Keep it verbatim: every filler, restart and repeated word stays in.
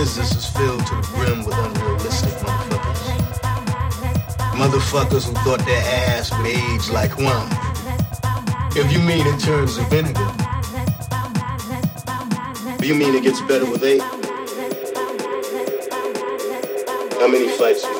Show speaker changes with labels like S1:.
S1: business is filled to the brim with unrealistic motherfuckers. Motherfuckers who thought their ass would age like rum. If you mean in terms of vinegar, you mean it gets better with age? How many fights